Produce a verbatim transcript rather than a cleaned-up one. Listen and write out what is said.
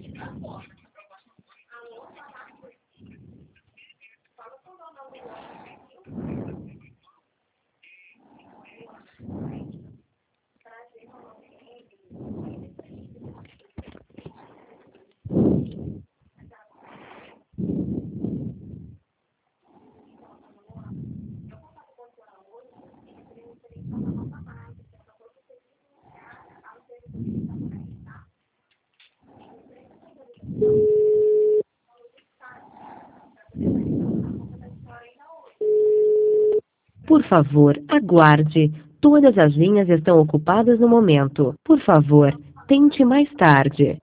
Por favor, aguarde. Todas as linhas estão ocupadas no momento. Por favor, tente mais tarde.